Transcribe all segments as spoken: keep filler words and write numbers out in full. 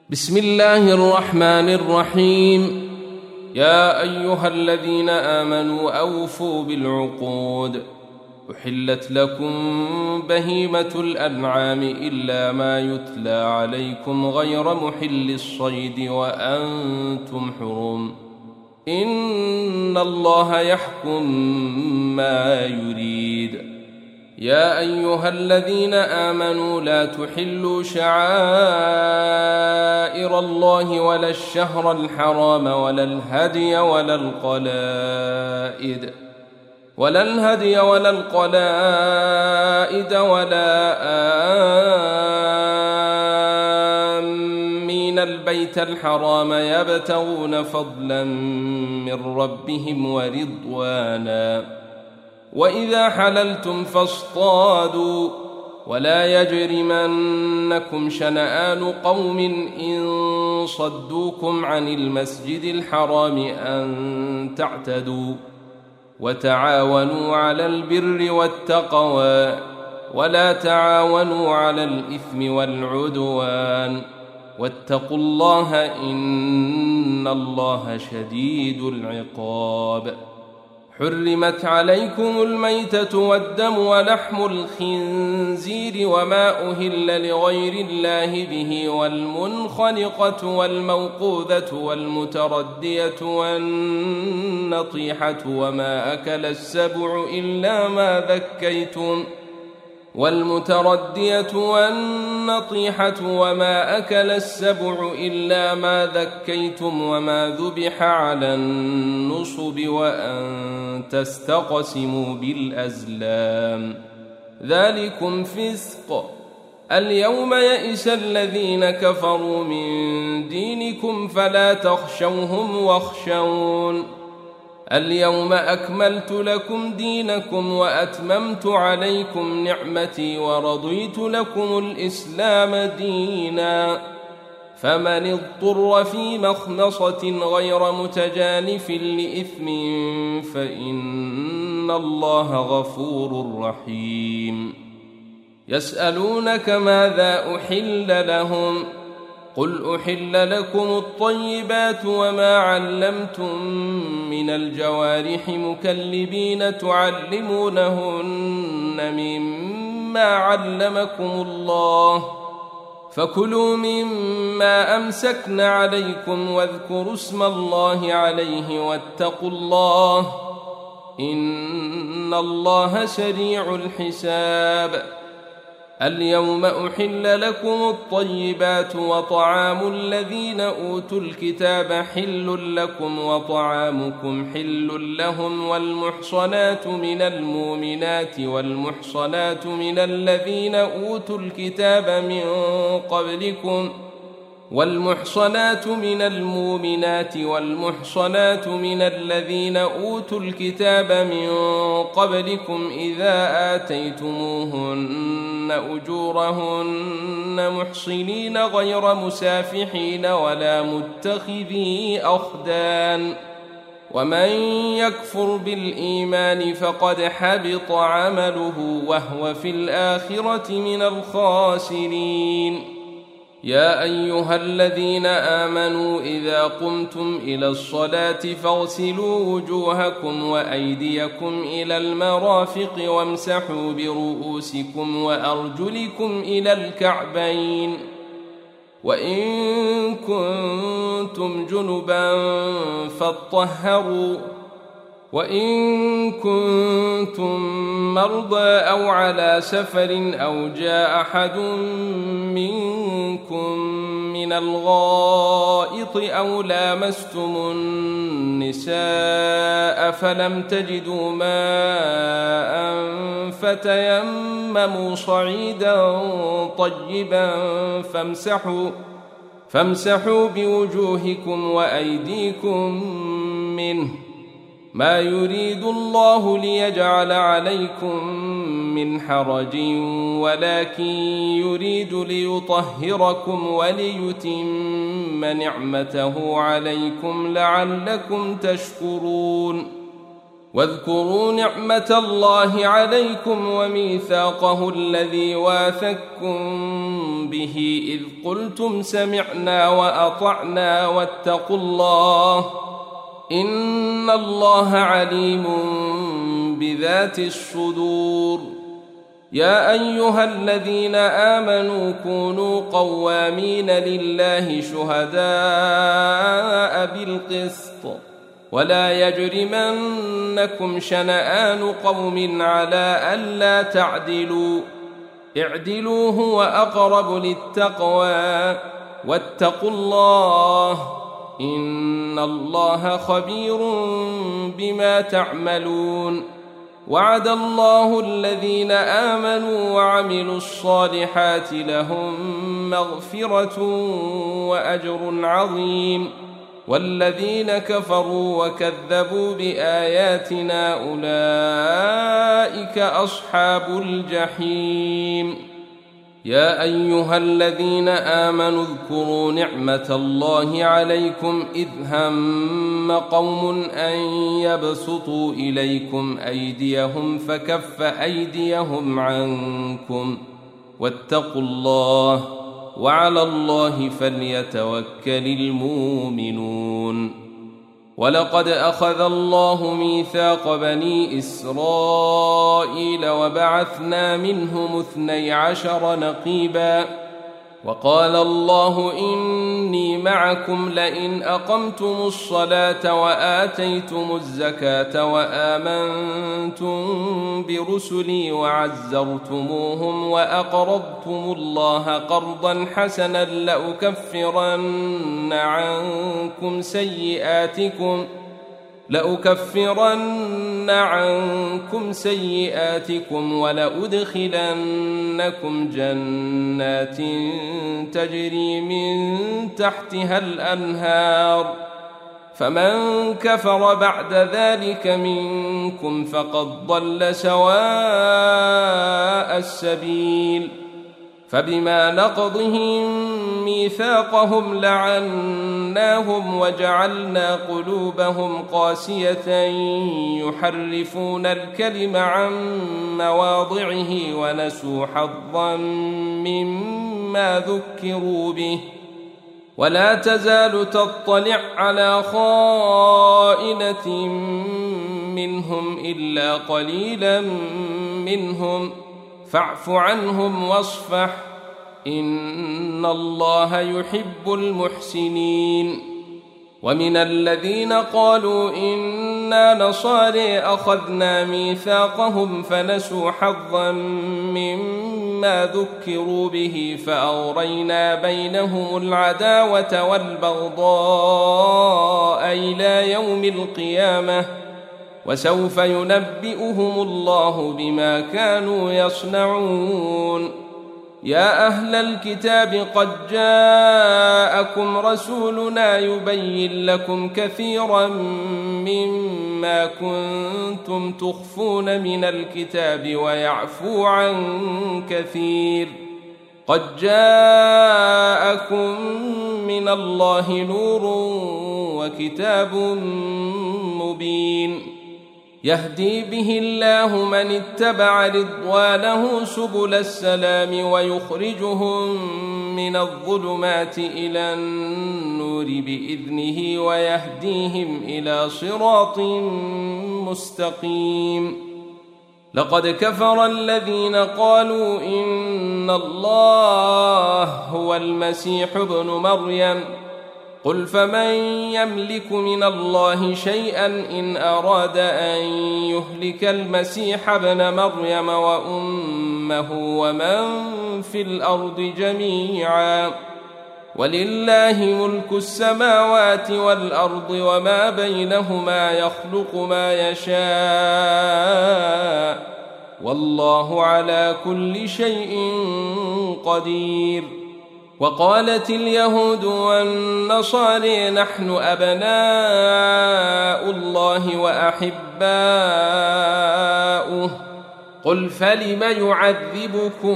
بسم الله الرحمن الرحيم. يا أيها الذين آمنوا أوفوا بالعقود. أحلت لكم بهيمة الأنعام إلا ما يتلى عليكم غير محل الصيد وأنتم حرم. إن الله يحكم ما يريد. يا أيها الذين آمنوا لا تحلوا شعائر الله ولا الشهر الحرام ولا الهدي ولا القلائد ولا الهدي ولا القلائد ولا آمين البيت الحرام يبتغون فضلا من ربهم ورضوانا. وإذا حللتم فاصطادوا ولا يجرمنكم شنآن قوم إن صدوكم عن المسجد الحرام أن تعتدوا. وتعاونوا على البر والتقوى ولا تعاونوا على الإثم والعدوان واتقوا الله إن الله شديد العقاب. حرمت عليكم الميتة والدم ولحم الخنزير وما أهل لغير الله به والمنخنقة والموقوذة والمتردية والنطيحة وما أكل السبع إلا ما ذكيتم والمتردية والنطيحة وما أكل السبع إلا ما ذكيتم وما ذبح على النصب وأن تستقسموا بالأزلام ذلكم فسق. اليوم يئس الذين كفروا من دينكم فلا تخشوهم واخشون. اليوم أكملت لكم دينكم وأتممت عليكم نعمتي ورضيت لكم الإسلام دينا. فمن اضطر في مخمصة غير متجانف لإثم فإن الله غفور رحيم. يسألونك ماذا أحل لهم قل أحل لكم الطيبات وما علمتم من الجوارح مكلبين تعلمونهن مما علمكم الله فكلوا مما أمسكن عليكم واذكروا اسم الله عليه واتقوا الله إن الله سريع الحساب. اليوم أحل لكم الطيبات وطعام الذين أوتوا الكتاب حل لكم وطعامكم حل لهم والمحصنات من المؤمنات والمحصنات من الذين أوتوا الكتاب من قبلكم والمحصنات من المؤمنات والمحصنات من الذين أوتوا الكتاب من قبلكم إذا آتيتموهن أجورهن محصنين غير مسافحين ولا متخذي أخدان. ومن يكفر بالإيمان فقد حبط عمله وهو في الآخرة من الخاسرين. يا أيها الذين آمنوا إذا قمتم إلى الصلاة فاغسلوا وجوهكم وأيديكم إلى المرافق وامسحوا برؤوسكم وأرجلكم إلى الكعبين وإن كنتم جنبا فاطهروا وإن كنتم مرضى أو على سفر أو جاء أحد منكم من الغائط أو لامستم النساء فلم تجدوا ماء فتيمموا صعيدا طيبا فامسحوا فامسحوا بوجوهكم وأيديكم منه ما يريد الله ليجعل عليكم من حرج ولكن يريد ليطهركم وليتم نعمته عليكم لعلكم تشكرون. واذكروا نعمة الله عليكم وميثاقه الذي واثقكم به إذ قلتم سمعنا وأطعنا واتقوا الله إن الله عليم بذات الصدور. يا أيها الذين آمنوا كونوا قوامين لله شهداء بالقسط ولا يجرمنكم شنآن قوم على ألا تعدلوا اعدلوا هو أقرب للتقوى واتقوا الله إن الله خبير بما تعملون. وعد الله الذين آمنوا وعملوا الصالحات لهم مغفرة وأجر عظيم والذين كفروا وكذبوا بآياتنا أولئك أصحاب الجحيم. يا أيها الذين آمنوا اذكروا نعمة الله عليكم إذ هم قوم أن يبسطوا إليكم أيديهم فكف أيديهم عنكم واتقوا الله وعلى الله فليتوكل المؤمنون. ولقد أخذ الله ميثاق بني إسرائيل وبعثنا منهم اثني عشر نقيبا وقال الله إني معكم لئن أقمتم الصلاة وآتيتم الزكاة وآمنتم برسلي وعزرتموهم وأقرضتم الله قرضا حسنا لأكفرن عنكم سيئاتكم لأكفرن عنكم سيئاتكم ولأدخلنكم جنات تجري من تحتها الأنهار فمن كفر بعد ذلك منكم فقد ضل سواء السبيل. فبما نقضهم ميثاقهم لعناهم وجعلنا قلوبهم قاسية يحرفون الكلم عن مواضعه ونسوا حظا مما ذكروا به ولا تزال تطلع على خائنة منهم إلا قليلا منهم فاعف عنهم واصفح إن الله يحب المحسنين. ومن الذين قالوا إنا نصارى أخذنا ميثاقهم فنسوا حظا مما ذكروا به فأغرينا بينهم العداوة والبغضاء إلى يوم القيامة وسوف ينبئهم الله بما كانوا يصنعون. يا أهل الكتاب قد جاءكم رسولنا يبين لكم كثيرا مما كنتم تخفون من الكتاب ويعفو عن كثير قد جاءكم من الله نور وكتاب مبين يهدي به الله من اتبع رضوانه سبل السلام ويخرجهم من الظلمات إلى النور بإذنه ويهديهم إلى صراط مستقيم. لقد كفر الذين قالوا إن الله هو المسيح ابن مريم قل فمن يملك من الله شيئا إن أراد أن يهلك المسيح ابن مريم وأمه ومن في الأرض جميعا ولله ملك السماوات والأرض وما بينهما يخلق ما يشاء والله على كل شيء قدير. وقالت اليهود والنصارى نحن أبناء الله وأحباؤه قل فلم يعذبكم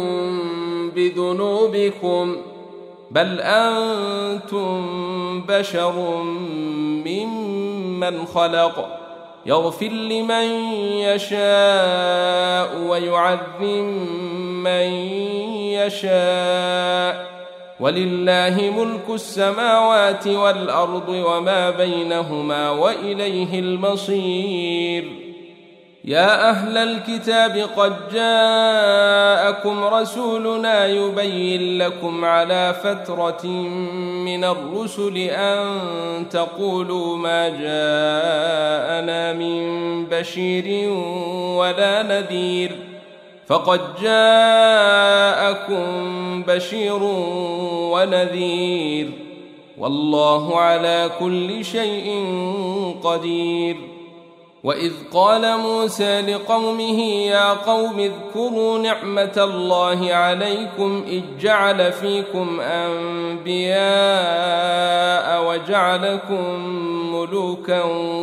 بذنوبكم بل أنتم بشر ممن خلق يغفر لمن يشاء ويعذب من يشاء، ولله ملك السماوات والأرض وما بينهما وإليه المصير. يا أهل الكتاب قد جاءكم رسولنا يبين لكم على فترة من الرسل أن تقولوا ما جاءنا من بشير ولا نذير، فقد جاءكم بشير ونذير، والله على كل شيء قدير. وإذ قال موسى لقومه يا قوم اذكروا نعمة الله عليكم إذ جعل فيكم أنبياء وجعلكم ملوكا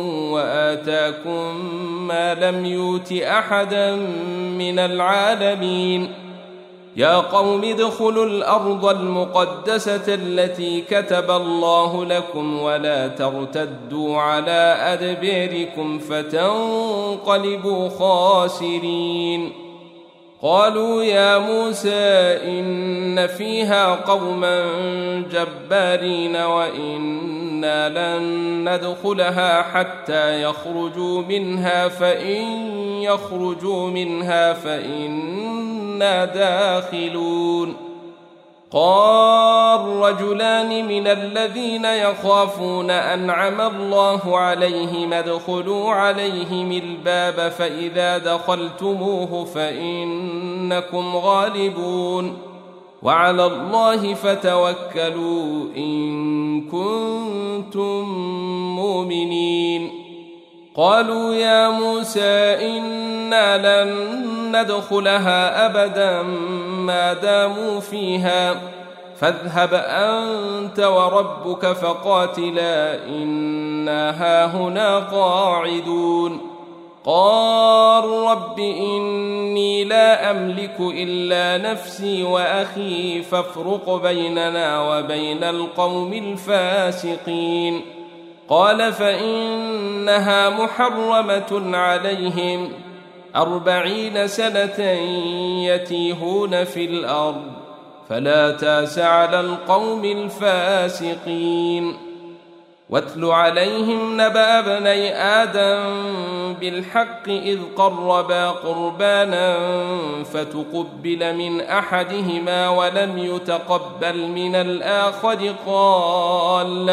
وآتاكم ما لم يؤت أحدا من العالمين. يا قوم ادخلوا الأرض المقدسة التي كتب الله لكم ولا ترتدوا على أدباركم فتنقلبوا خاسرين. قالوا يا موسى إن فيها قوما جبارين وإنا لن ندخلها حتى يخرجوا منها فإن يخرجوا منها فإنا داخلون. قال رجلان من الذين يخافون أنعم الله عليهم ادخلوا عليهم الباب فإذا دخلتموه فإنكم غالبون وعلى الله فتوكلوا إن كنتم مؤمنين. قالوا يا موسى إنا لن ندخلها أبدا ما داموا فيها فاذهب أنت وربك فقاتلا إنا هاهنا قاعدون. قال رب إني لا أملك إلا نفسي وأخي فافرق بيننا وبين القوم الفاسقين. قال فإنها محرمة عليهم أربعين سنة يتيهون في الأرض فلا تاس على القوم الفاسقين. واتل عليهم نبأ ابني آدم بالحق إذ قربا قربانا فتقبل من أحدهما ولم يتقبل من الآخر قال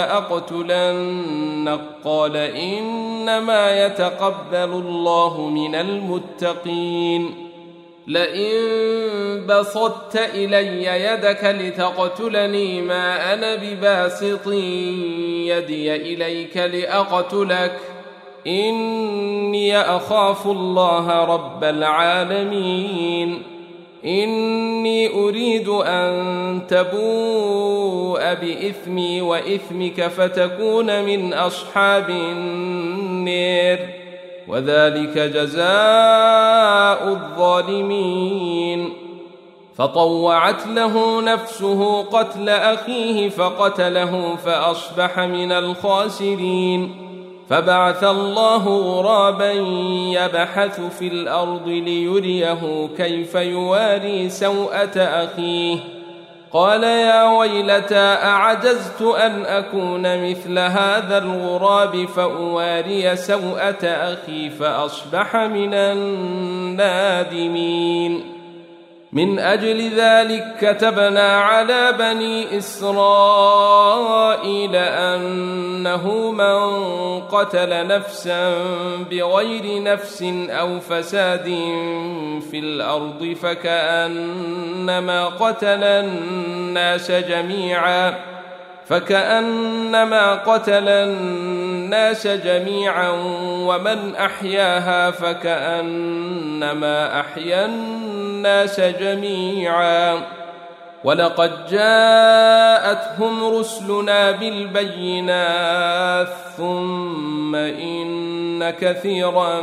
لأقتلنك قال إنما يتقبل الله من المتقين. لئن بسطت إلي يدك لتقتلني ما أنا بباسط يدي إليك لأقتلك إني أخاف الله رب العالمين. إني أريد أن تبوء بإثمي وإثمك فتكون من أصحاب النار وذلك جزاء الظالمين. فطوعت له نفسه قتل أخيه فقتله فأصبح من الخاسرين. فبعث الله غرابا يبحث في الأرض ليريه كيف يواري سوءة أخيه قال يا ويلتى أعجزت أن أكون مثل هذا الغراب فأواري سوءة أخي فأصبح من النادمين. من أجل ذلك كتبنا على بني إسرائيل أنه من قتل نفسا بغير نفس أو فساد في الأرض فكأنما قتل الناس جميعا فكأنما قتل الناس جميعا ومن أحياها فكأنما أحيا الناس جميعا. ولقد جاءتهم رسلنا بالبينات ثم إن كثيرا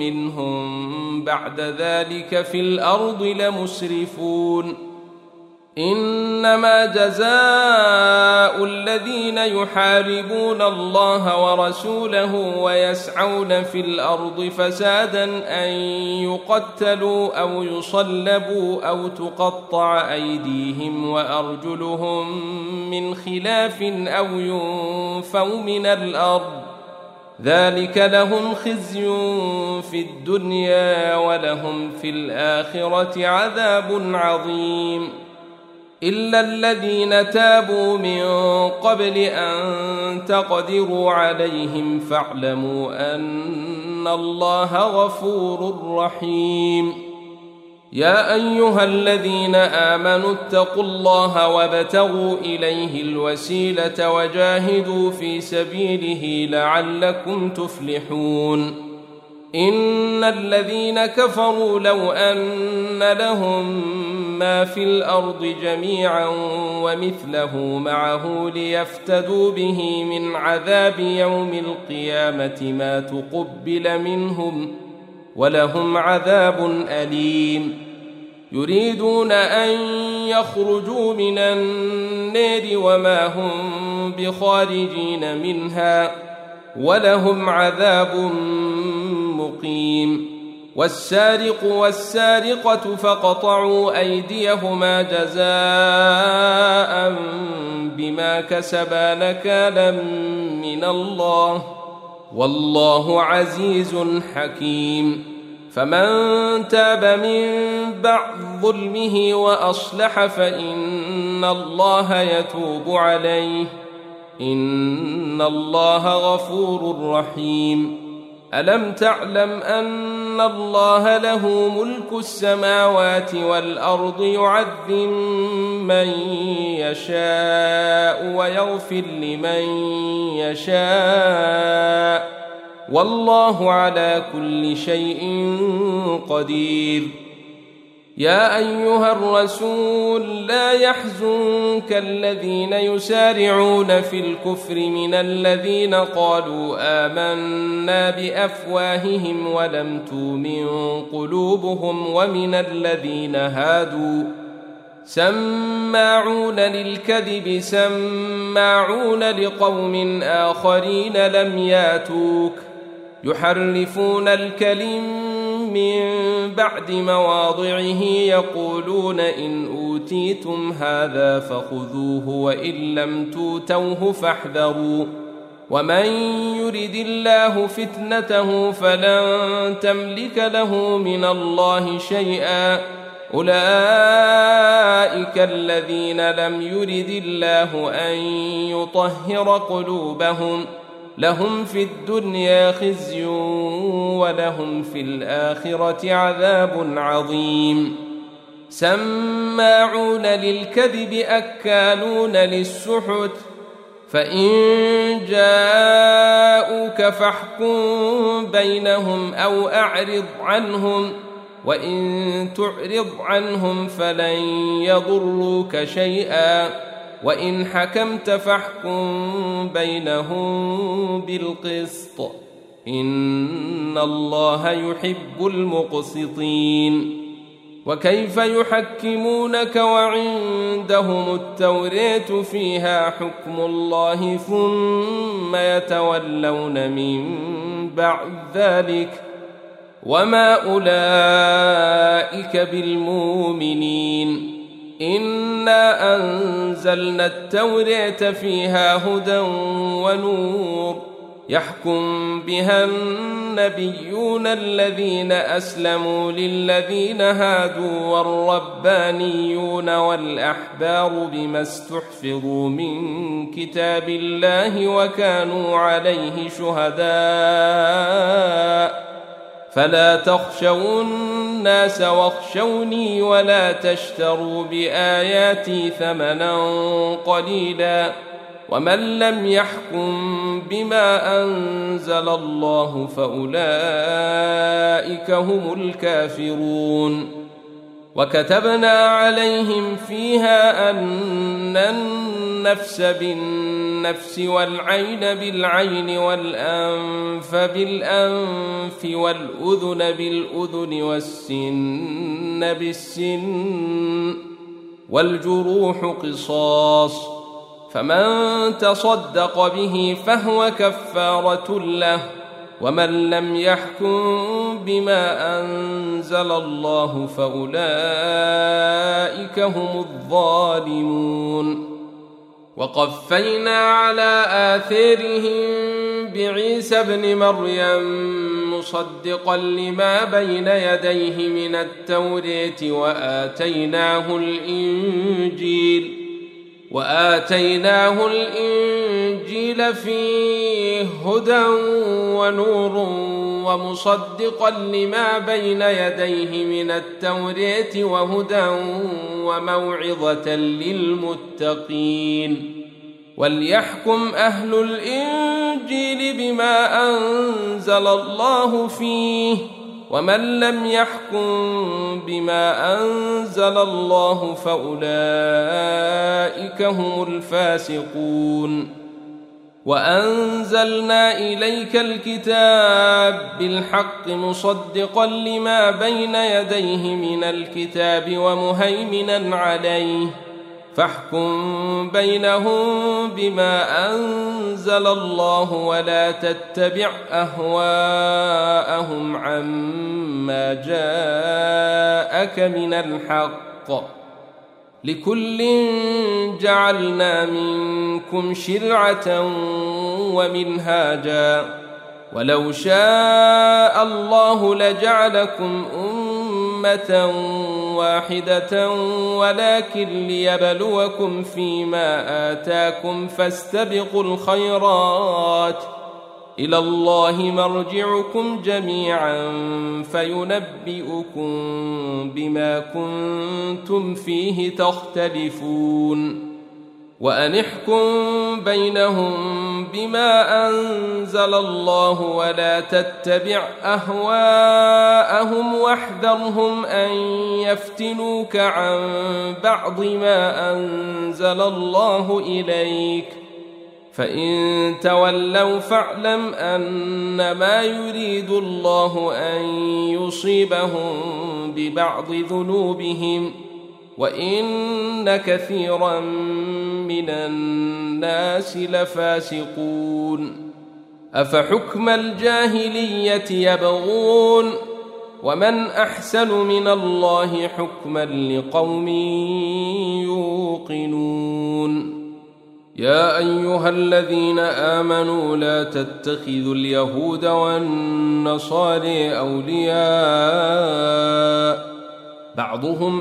منهم بعد ذلك في الأرض لمسرفون. إنما جزاء الذين يحاربون الله ورسوله ويسعون في الأرض فسادا أن يقتلوا أو يصلبوا أو تقطع أيديهم وأرجلهم من خلاف أو ينفوا من الأرض، ذلك لهم خزي في الدنيا ولهم في الآخرة عذاب عظيم. إلا الذين تابوا من قبل أن تقدروا عليهم فاعلموا أن الله غفور رحيم. يا أيها الذين آمنوا اتقوا الله وابتغوا إليه الوسيلة وجاهدوا في سبيله لعلكم تفلحون. إن الذين كفروا لو أن لهم ما في الأرض جميعا ومثله معه ليفتدوا به من عذاب يوم القيامة ما تقبل منهم ولهم عذاب أليم. يريدون أن يخرجوا من النار وما هم بخارجين منها ولهم عذاب مقيم. والسارق والسارقة فاقطعوا أيديهما جزاء بما كسبا نكالا من الله والله عزيز حكيم. فمن تاب من بعد ظلمه وأصلح فإن الله يتوب عليه إن الله غفور رحيم. ألم تعلم أن الله له ملك السماوات والأرض يعذب من يشاء ويغفر لمن يشاء والله على كل شيء قدير. يا أيها الرسول لا يحزنك الذين يسارعون في الكفر من الذين قالوا آمنا بأفواههم ولم تؤمن قلوبهم ومن الذين هادوا سماعون للكذب سماعون لقوم آخرين لم ياتوك يحرفون الكلم من بعد مواضعه يقولون إن أوتيتم هذا فخذوه وإن لم توتوه فاحذروا ومن يرد الله فتنته فلن تملك له من الله شيئا أولئك الذين لم يرد الله أن يطهر قلوبهم لهم في الدنيا خزي ولهم في الآخرة عذاب عظيم. سماعون للكذب أكالون للسحت فإن جاءوك فاحكم بينهم أو أعرض عنهم وإن تعرض عنهم فلن يضروك شيئا وإن حكمت فاحكم بينهم بالقسط إن الله يحب المقسطين. وكيف يحكمونك وعندهم التوراة فيها حكم الله ثم يتولون من بعد ذلك وما أولئك بالمؤمنين. إنا أنزلنا التوراة فيها هدى ونور يحكم بها النبيون الذين أسلموا للذين هادوا والربانيون والأحبار بما استحفظوا من كتاب الله وكانوا عليه شهداء فلا تخشوا الناس واخشوني ولا تشتروا بآياتي ثمنا قليلا ومن لم يحكم بما أنزل الله فأولئك هم الكافرون. وكتبنا عليهم فيها أن النفس بالنفس والعين بالعين والأنف بالأنف والأذن بالأذن والسن بالسن والجروح قصاص، فمن تصدق به فهو كفارة له، ومن لم يحكم بما أنزل الله فأولئك هم الظالمون. وقفينا على آثارهم بعيسى ابن مريم مصدقا لما بين يديه من التوراة وآتيناه الإنجيل وآتيناه الإنجيل فيه هدى ونور ومصدقا لما بين يديه من التوراة وهدى وموعظة للمتقين. وليحكم أهل الإنجيل بما أنزل الله فيه، ومن لم يحكم بما أنزل الله فأولئك هم الفاسقون. وأنزلنا إليك الكتاب بالحق مصدقا لما بين يديه من الكتاب ومهيمنا عليه، فاحكم بينهم بما أنزل الله ولا تتبع أهواءهم عما جاءك من الحق، لكل جعلنا منكم شرعة ومنهاجا، ولو شاء الله لجعلكم أمة واحدة ولكن ليبلوكم فيما آتاكم فاستبقوا الخيرات، إلى الله مرجعكم جميعا فينبئكم بما كنتم فيه تختلفون. وأن احكم بينهم بما أنزل الله ولا تتبع أهواءهم واحذرهم أن يفتنوك عن بعض ما أنزل الله إليك، فإن تولوا فاعلم أنما يريد الله أن يصيبهم ببعض ذنوبهم، وإن كثيرا من الناس لفاسقون. أفحكم الجاهلية يبغون، ومن أحسن من الله حكما لقوم يوقنون. يا أيها الذين آمنوا لا تتخذوا اليهود والنصارى أولياء، بعضهم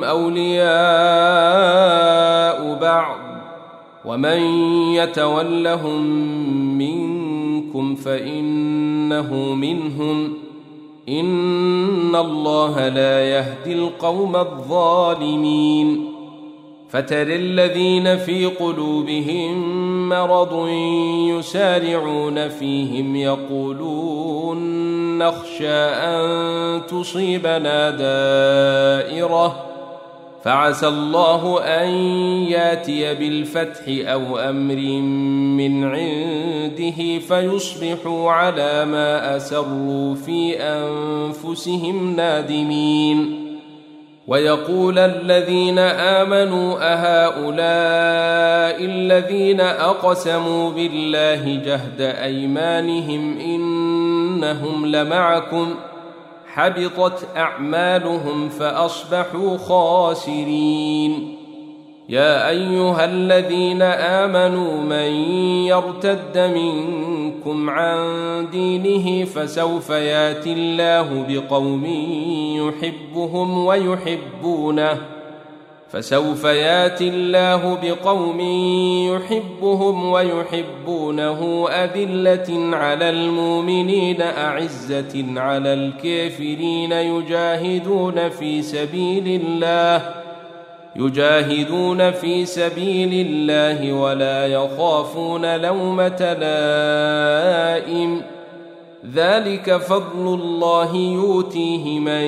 أولياء بعض، ومن يتولهم منكم فإنه منهم، إن الله لا يهدي القوم الظالمين. فترى الذين في قلوبهم مرض يسارعون فيهم يقولون نخشى أن تصيبنا دائرة، فعسى الله أن ياتي بالفتح أو أمر من عنده فيصبحوا على ما أسروا في أنفسهم نادمين. ويقول الذين آمنوا أهؤلاء الذين أقسموا بالله جهد أيمانهم إنهم لمعكم، حبطت أعمالهم فأصبحوا خاسرين. يا أيها الذين آمنوا من يرتد منكم عن دينه فسوف ياتي الله بقوم يحبهم ويحبونه فسوف ياتي الله بقوم يحبهم ويحبونه أذلة على المؤمنين أعزة على الكافرين يجاهدون في سبيل الله يجاهدون في سبيل الله ولا يخافون لومة لائم، ذلك فضل الله يؤتيه من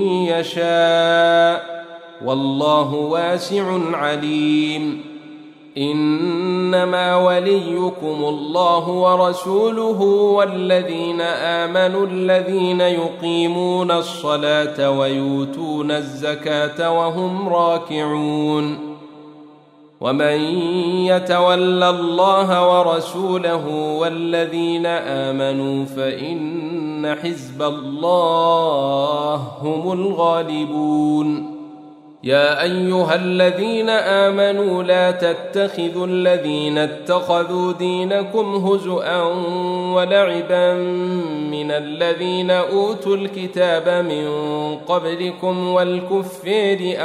يشاء والله واسع عليم. إنما وليكم الله ورسوله والذين آمنوا الذين يقيمون الصلاة ويؤتون الزكاة وهم راكعون ومن يتول الله ورسوله والذين آمنوا فإن حزب الله هم الغالبون. يا أيها الذين آمنوا لا تتخذوا الذين اتخذوا دينكم هزؤا ولعبا من الذين أوتوا الكتاب من قبلكم والكفار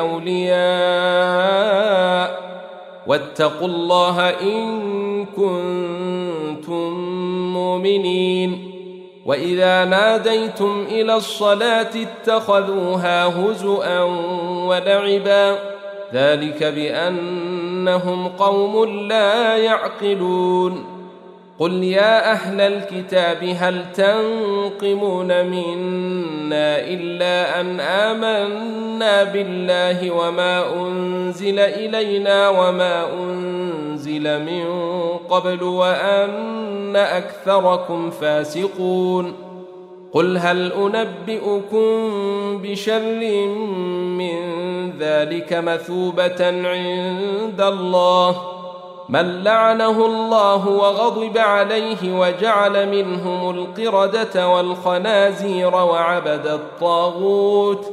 أولياء واتقوا الله إن كنتم مؤمنين. وإذا ناديتم إلى الصلاة اتخذوها هزؤا ولعبا ذلك بأنهم قوم لا يعقلون. قل يا أهل الكتاب هل تنقمون منا إلا أن آمنا بالله وما أنزل إلينا وما أنزل من قبل وأن أكثركم فاسقون. قل هل أنبئكم بشر من ذلك مثوبة عند الله من لعنه الله وغضب عليه وجعل منهم القردة والخنازير وعبد الطاغوت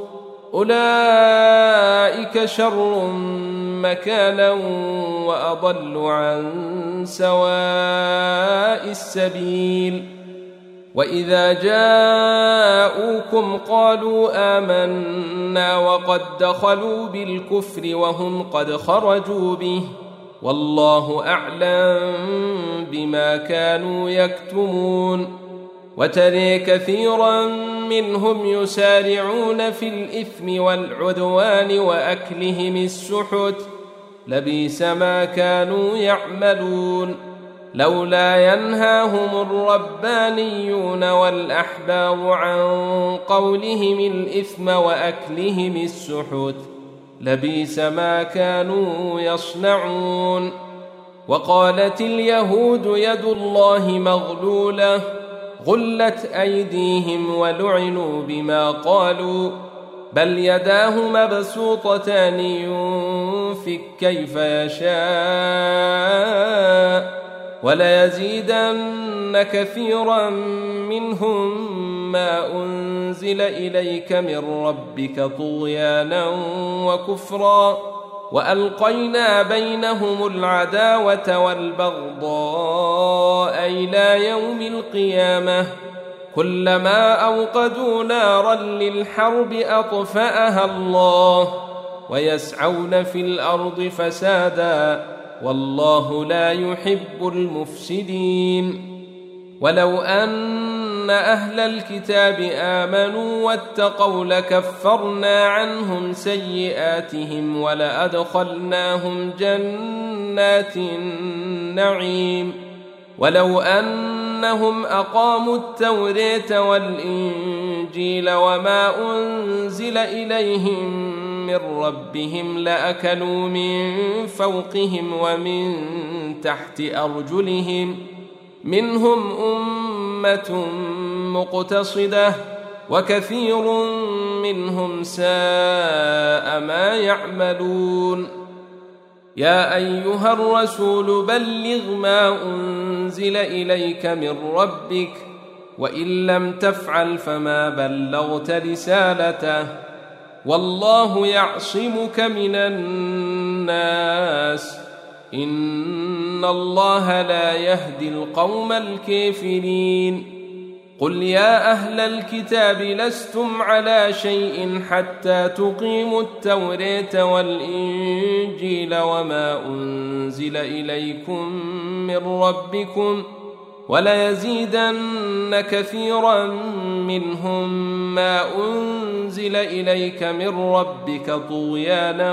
أولئك شر مكانا وأضل عن سواء السبيل. وإذا جاءوكم قالوا آمنا وقد دخلوا بالكفر وهم قد خرجوا به والله أعلم بما كانوا يكتمون. وترى كثيرا منهم يسارعون في الإثم والعدوان وأكلهم السحت لبئس ما كانوا يعملون. لولا ينهاهم الربانيون والأحبار عن قولهم الإثم وأكلهم السحت لبئس ما كانوا يصنعون. وقالت اليهود يد الله مغلولة غلت أيديهم ولعنوا بما قالوا بل يداه مبسوطتان ينفق كيف يشاء وليزيدن كثيرا منهم ما أنزل إليك من ربك طغيانا وكفرا وألقينا بينهم العداوة والبغضاء إلى يوم القيامة كلما أوقدوا نارا للحرب أطفأها الله ويسعون في الأرض فسادا والله لا يحب المفسدين. ولو أن أهل الكتاب آمنوا واتقوا لكفرنا عنهم سيئاتهم ولأدخلناهم جنات النعيم. ولو أنهم أقاموا التوراة والإنجيل وما أنزل إليهم من ربهم لأكلوا من فوقهم ومن تحت أرجلهم منهم أمة مقتصدة وكثير منهم ساء ما يعملون. يا أيها الرسول بلغ ما أنزل إليك من ربك وإن لم تفعل فما بلغت رسالته والله يعصمك من الناس إن الله لا يهدي القوم الكافرين. قل يا أهل الكتاب لستم على شيء حتى تقيموا التوراة والإنجيل وما أنزل إليكم من ربكم وليزيدن كثيرا منهم ما أنزل إليك من ربك طغيانا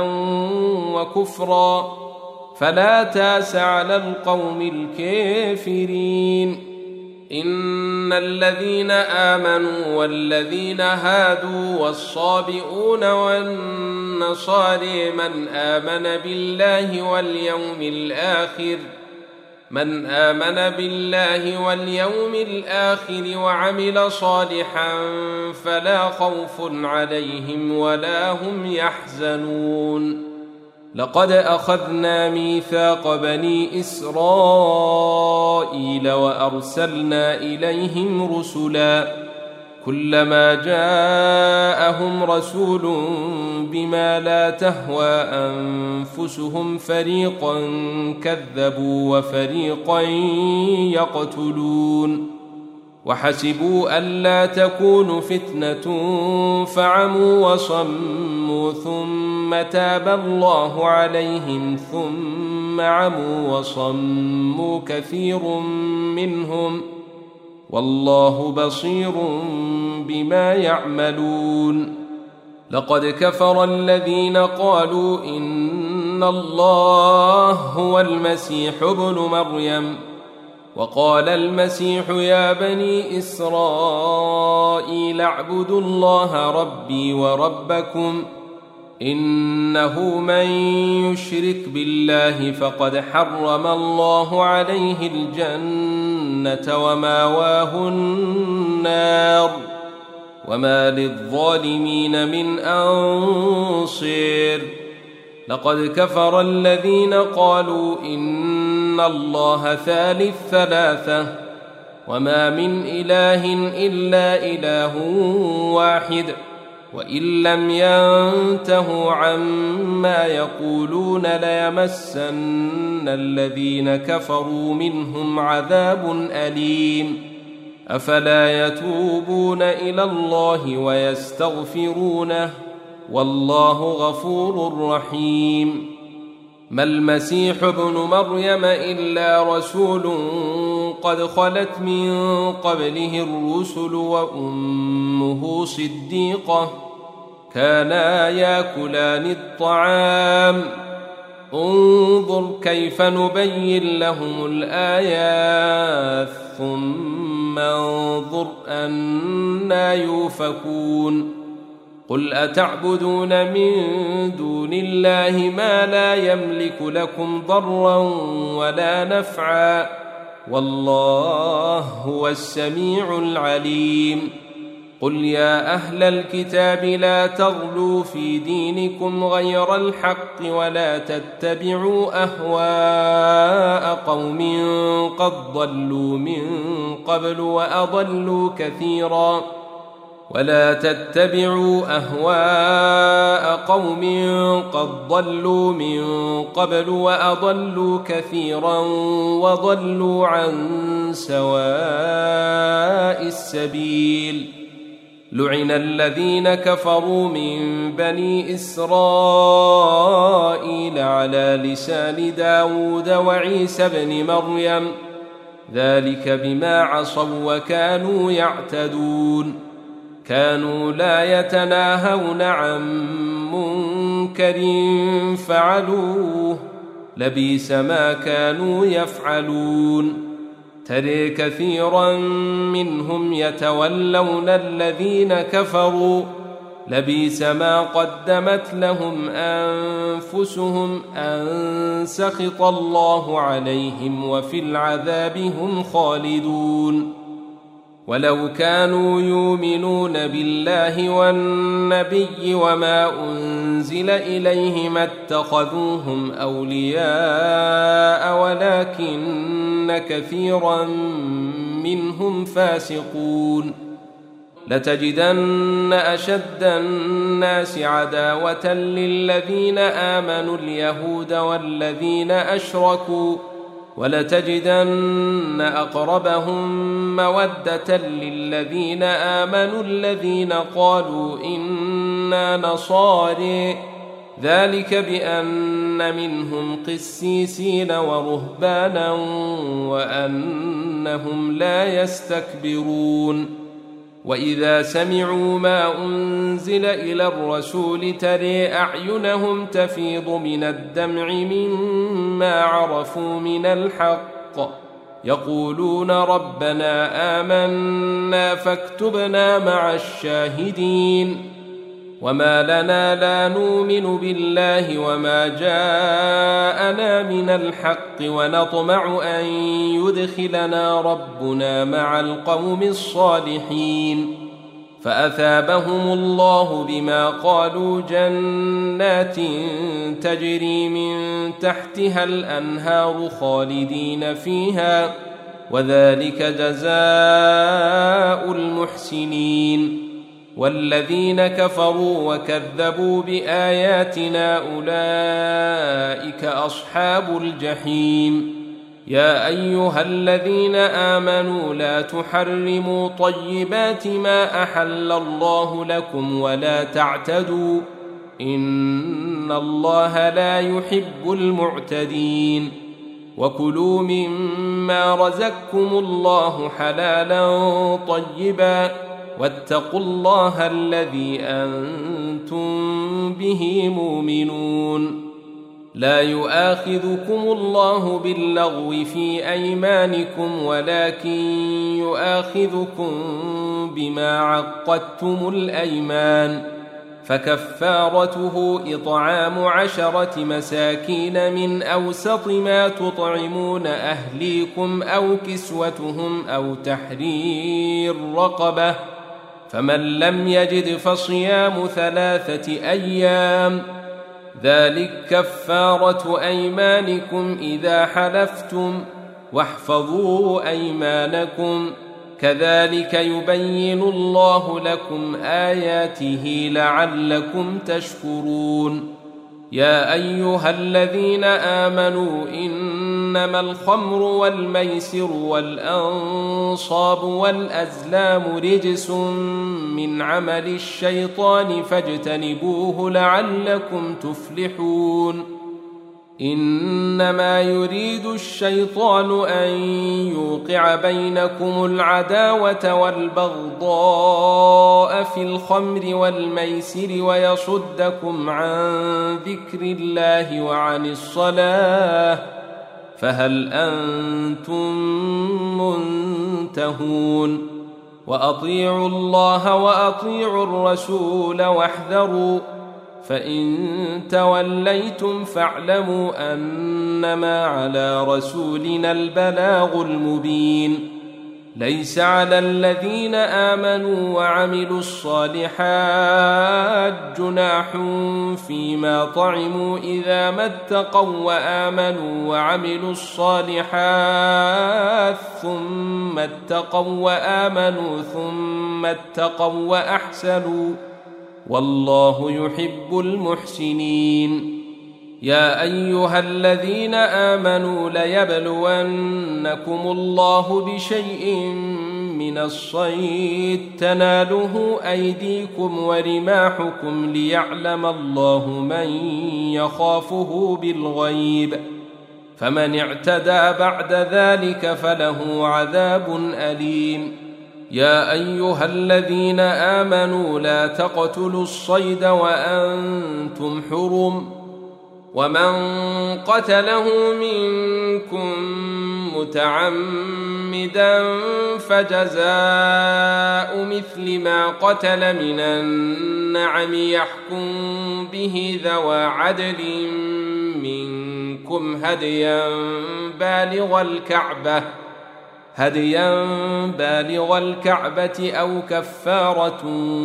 وكفرا فلا تاس على القوم الكافرين. إن الذين آمنوا والذين هادوا والصابئون والنصارى من آمن بالله واليوم الآخر من آمن بالله واليوم الآخر وعمل صالحا فلا خوف عليهم ولا هم يحزنون. لقد أخذنا ميثاق بني إسرائيل وأرسلنا إليهم رسلا كلما جاءهم رسول بما لا تهوى أنفسهم فريقا كذبوا وفريقا يقتلون وحسبوا ألا تكون فتنة فعموا وصموا ثم تاب الله عليهم ثم عموا وصموا كثير منهم والله بصير بما يعملون. لقد كفر الذين قالوا إن الله هو المسيح ابن مريم وقال المسيح يا بني إسرائيل اعبدوا الله ربي وربكم إنه من يشرك بالله فقد حرم الله عليه الجنة وماواه النار وما للظالمين من أنصير. لقد كفر الذين قالوا إن الله ثالث ثلاثة وما من إله إلا إله واحد وإن لم ينتهوا عما يقولون ليمسن الذين كفروا منهم عذاب أليم. أفلا يتوبون إلى الله ويستغفرونه والله غفور رحيم. ما المسيح ابن مريم إلا رسول قد خلت من قبله الرسل وأمه صديقة كانا ياكلان الطعام انظر كيف نبين لهم الآيات ثم انظر أنا يؤفكون. قل أتعبدون من دون الله ما لا يملك لكم ضرا ولا نفعا والله هو السميع العليم. قل يا أهل الكتاب لا تغلوا في دينكم غير الحق ولا تتبعوا أهواء قوم قد ضلوا من قبل وأضلوا كثيرا ولا تتبعوا أهواء قوم قد ضلوا من قبل وأضلوا كثيرا وضلوا عن سواء السبيل. لعن الذين كفروا من بني إسرائيل على لسان داود وعيسى بن مريم ذلك بما عصوا وكانوا يعتدون. كانوا لا يتناهون عن منكر فعلوه لبئس ما كانوا يفعلون. ترى كثيرا منهم يتولون الذين كفروا لبئس ما قدمت لهم أنفسهم أن سخط الله عليهم وفي العذاب هم خالدون. ولو كانوا يؤمنون بالله والنبي وما أنزل إليه ما اتخذوهم أولياء ولكن كثيرا منهم فاسقون. لتجدن أشد الناس عداوة للذين آمنوا اليهود والذين أشركوا ولتجدن أقربهم مودة للذين آمنوا الذين قالوا إنا نصارى ذلك بأن منهم قسيسين ورهبانا وأنهم لا يستكبرون. وإذا سمعوا ما أنزل إلى الرسول ترى أعينهم تفيض من الدمع مما عرفوا من الحق يقولون ربنا آمنا فاكتبنا مع الشاهدين وما لنا لا نؤمن بالله وما جاءنا من الحق ونطمع أن يدخلنا ربنا مع القوم الصالحين فأثابهم الله بما قالوا جنات تجري من تحتها الأنهار خالدين فيها وذلك جزاء المحسنين والذين كفروا وكذبوا بآياتنا أولئك أصحاب الجحيم يا أيها الذين آمنوا لا تحرموا طيبات ما أحل الله لكم ولا تعتدوا إن الله لا يحب المعتدين وكلوا مما رزقكم الله حلالا طيبا واتقوا الله الذي أنتم به مؤمنون لا يؤاخذكم الله باللغو في أيمانكم ولكن يؤاخذكم بما عقدتم الأيمان فكفارته إطعام عشرة مساكين من أوسط ما تطعمون أهليكم أو كسوتهم أو تحرير رقبة فمن لم يجد فصيام ثلاثة أيام ذلك كفارة أيمانكم إذا حلفتم واحفظوا أيمانكم كذلك يبين الله لكم آياته لعلكم تشكرون يا أيها الذين آمنوا إنما الخمر والميسر والأنصاب والأزلام رجس من عمل الشيطان فاجتنبوه لعلكم تفلحون إنما يريد الشيطان أن يوقع بينكم العداوة والبغضاء في الخمر والميسر ويصدكم عن ذكر الله وعن الصلاة فهل أنتم منتهون وأطيعوا الله وأطيعوا الرسول واحذروا فإن توليتم فاعلموا أنما على رسولنا البلاغ المبين ليس على الذين آمنوا وعملوا الصالحات جناح فيما طعموا إذا ما اتقوا وآمنوا وعملوا الصالحات ثم اتقوا وآمنوا ثم اتقوا وأحسنوا والله يحب المحسنين يا أيها الذين آمنوا ليبلونكم الله بشيء من الصيد تناله أيديكم ورماحكم ليعلم الله من يخافه بالغيب فمن اعتدى بعد ذلك فله عذاب أليم يا أيها الذين آمنوا لا تقتلوا الصيد وأنتم حرم ومن قتله منكم متعمدا فجزاء مثل ما قتل من النعم يحكم به ذوى عدل منكم هديا بالغ الكعبة هديا بالغ الكعبة أو كفارة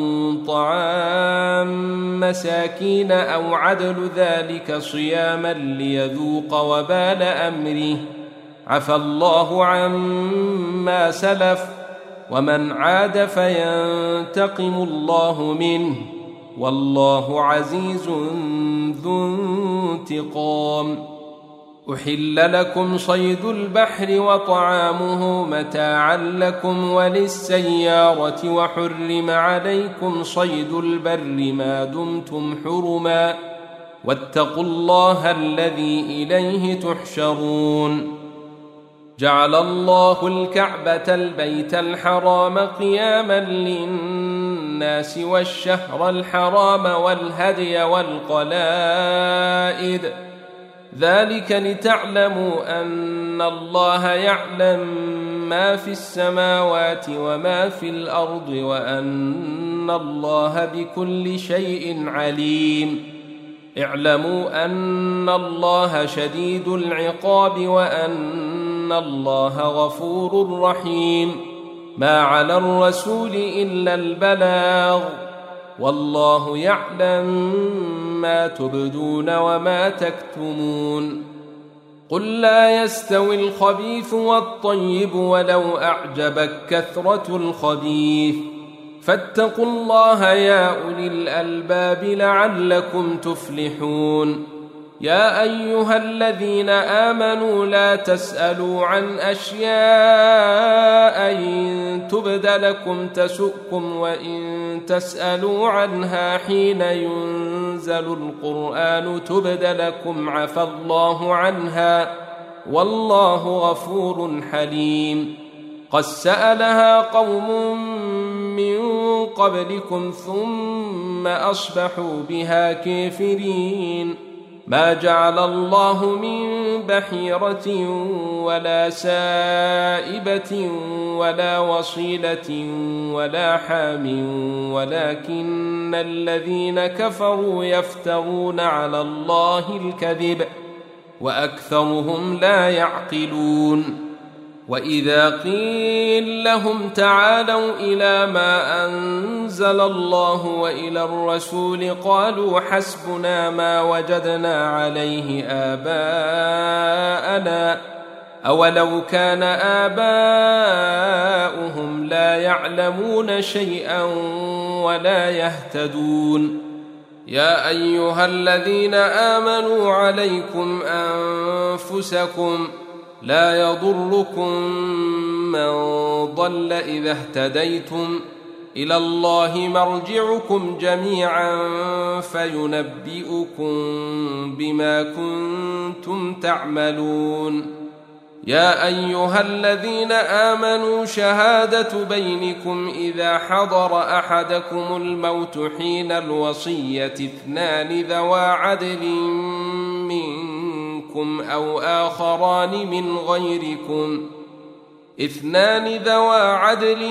طعام مساكين أو عدل ذلك صياما ليذوق وبال أمره عفى الله عما سلف ومن عاد فينتقم الله منه والله عزيز ذو انتقام أحل لكم صيد البحر وطعامه متاعا لكم وللسيارة وحرم عليكم صيد البر ما دمتم حرما واتقوا الله الذي إليه تحشرون جعل الله الكعبة البيت الحرام قياما للناس والشهر الحرام والهدي والقلائد ذلك لتعلموا أن الله يعلم ما في السماوات وما في الأرض وأن الله بكل شيء عليم. اعلموا أن الله شديد العقاب وأن الله غفور رحيم. ما على الرسول إلا البلاغ والله يعلم ما تبدون وما تكتمون. قل لا يستوي الخبيث والطيب ولو أعجبك كثرة الخبيث فاتقوا الله يا أولي الألباب لعلكم تفلحون. يا أيها الذين آمنوا لا تسألوا عن أشياء إن تبد لكم تسؤكم وإن تسألوا عنها حين ينزل القرآن تبد لكم عفى الله عنها والله غفور حليم. قد سألها قوم من قبلكم ثم أصبحوا بها كافرين. ما جعل الله من بحيرة ولا سائبة ولا وصيلة ولا حام ولكن الذين كفروا يفترون على الله الكذب وأكثرهم لا يعقلون. وإذا قيل لهم تعالوا إلى ما أنزل الله وإلى الرسول قالوا حسبنا ما وجدنا عليه آباءنا أولو كان آباؤهم لا يعلمون شيئا ولا يهتدون. يا أيها الذين آمنوا عليكم أنفسكم لا يضركم من ضل إذا اهتديتم إلى الله مرجعكم جميعا فينبئكم بما كنتم تعملون. يا أيها الذين آمنوا شهادة بينكم إذا حضر أحدكم الموت حين الوصية اثنان ذوى عدل منكم أو آخران من غيركم اثنان ذوى عدل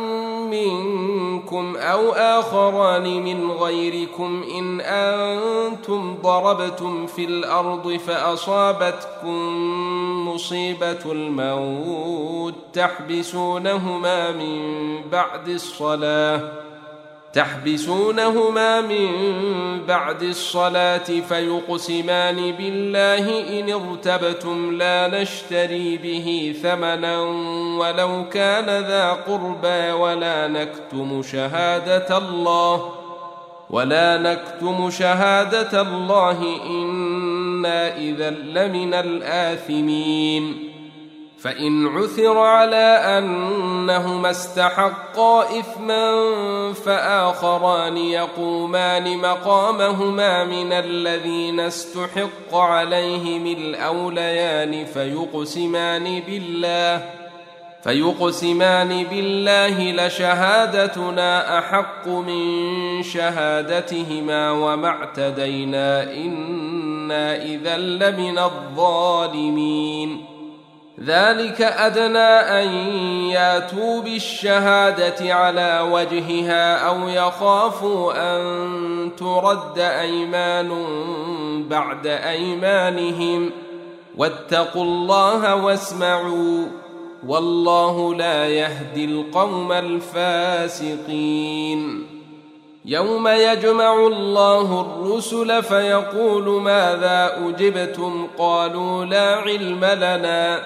منكم أو آخران من غيركم إن أنتم ضربتم في الأرض فأصابتكم مصيبة الموت تحبسونهما من بعد الصلاة تحبسونهما من بعد الصلاة فيقسمان بالله إن ارتبتم لا نشتري به ثمنا ولو كان ذا قربى ولا نكتم شهادة الله ولا نكتم شهادة الله إنا إذا لمن الآثمين. فإن عثر على أنهما استحقا إثما فآخران يقومان مقامهما من الذين استحق عليهم الأوليان فيقسمان بالله فيقسمان بالله لشهادتنا أحق من شهادتهما وما اعتدينا إنا إذا لمن الظالمين. ذلك أدنى أن ياتوا بالشهادة على وجهها أو يخافوا أن ترد أيمان بعد أيمانهم واتقوا الله واسمعوا والله لا يهدي القوم الفاسقين. يوم يجمع الله الرسل فيقول ماذا أجبتم قالوا لا علم لنا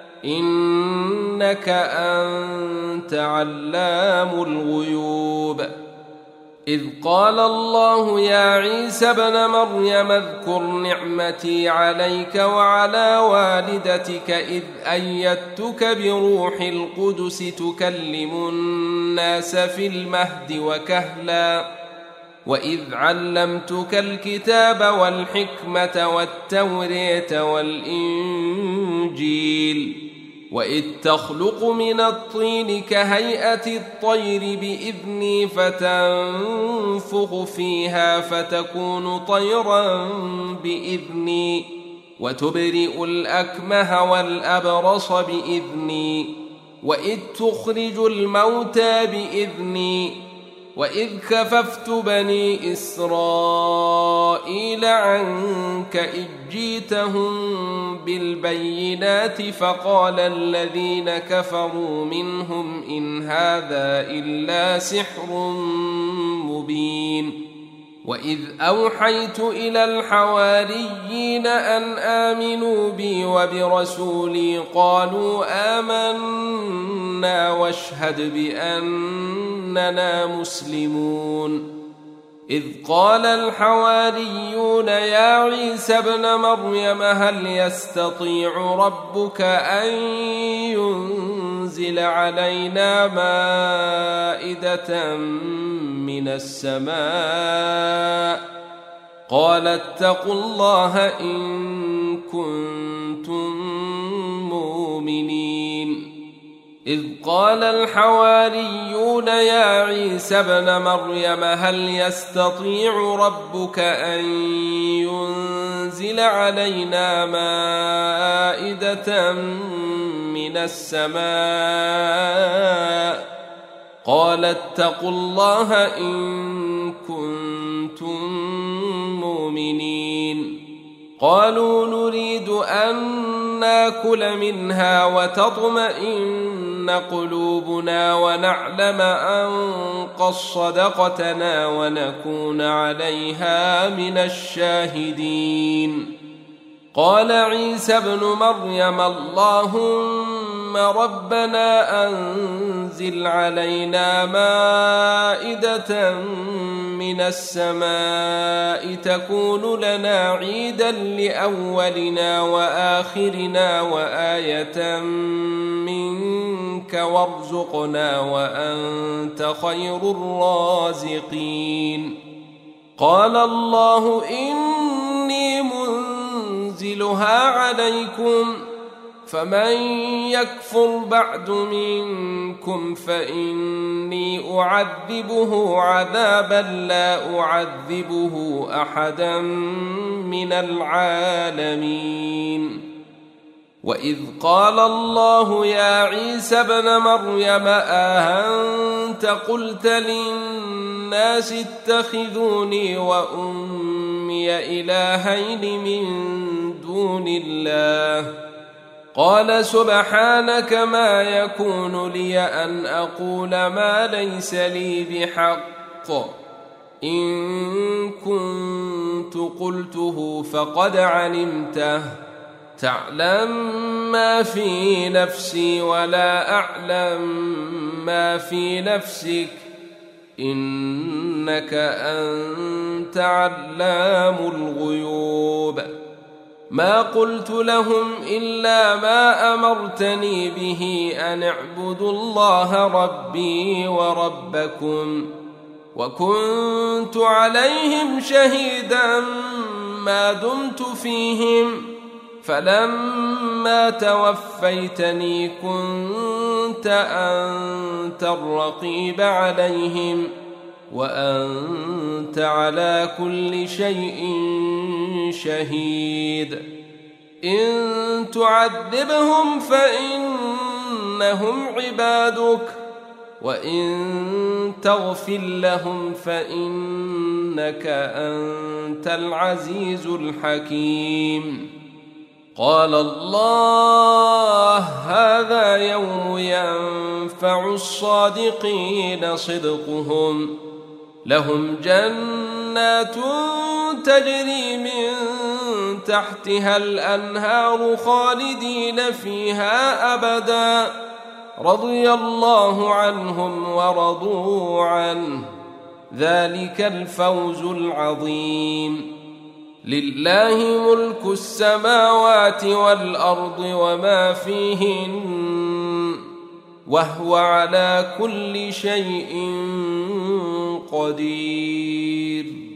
إنك أنت علام الغيوب. إذ قال الله يا عيسى ابن مريم اذكر نعمتي عليك وعلى والدتك إذ أيدتك بروح القدس تكلم الناس في المهد وكهلا وإذ علمتك الكتاب والحكمة والتوراة والإنجيل وإذ تخلق من الطين كهيئة الطير بإذني فتنفخ فيها فتكون طيرا بإذني وتبرئ الأكمه والأبرص بإذني، وإذ تخرج الموتى بإذني، وإذ كففت بني إسرائيل عنك إذ جئتهم بالبينات فقال الذين كفروا منهم إن هذا إلا سحر مبين. وإذ أوحيت إلى الحواريين أن آمنوا بي وبرسولي قالوا آمنا واشهد بأننا مسلمون. إذ قال الحواريون يا عيسى ابن مريم هل يستطيع ربك أن ينزل علينا مائدة من السماء؟ قال اتقوا الله إن كنتم مؤمنين. إذ قال الحواريون يا عيسى ابن مريم هل يستطيع ربك أن ينزل علينا مائدة من السماء؟ قال اتقوا الله إن كنتم مؤمنين. قالوا نريد أن ناكل منها وتطمئن قلوبنا ونعلم أن قد صدقتنا ونكون عليها من الشاهدين. قال عيسى ابن مريم اللهم ربنا أنزل علينا مائدة من السماء تكون لنا عيدا لأولنا وآخرنا وآية منك وارزقنا وأنت خير الرازقين. قال الله إني منزلها عليكم فمن يكفر بعد منكم فإني أعذبه عذابا لا أعذبه أحدا من العالمين. وإذ قال الله يا عيسى ابن مريم أأنت قلت للناس اتخذوني وأمي إلهين من دون الله؟ قال سبحانك ما يكون لي أن أقول ما ليس لي بحق، إن كنت قلته فقد علمته، تعلم ما في نفسي ولا أعلم ما في نفسك، إنك أنت علام الغيوب. ما قلت لهم إلا ما أمرتني به أن اعبدوا الله ربي وربكم، وكنت عليهم شهيدا ما دمت فيهم، فلما توفيتني كنت أنت الرقيب عليهم، وأنت على كل شيء شهيد. إن تعذبهم فإنهم عبادك، وإن تغفر لهم فإنك أنت العزيز الحكيم. قال الله هذا يوم ينفع الصادقين صدقهم، لهم جنات تجري من تحتها الأنهار خالدين فيها أبدا، رضي الله عنهم ورضوا عنه، ذلك الفوز العظيم. لله ملك السماوات والأرض وما فيهن، وهو على كل شيء قدير.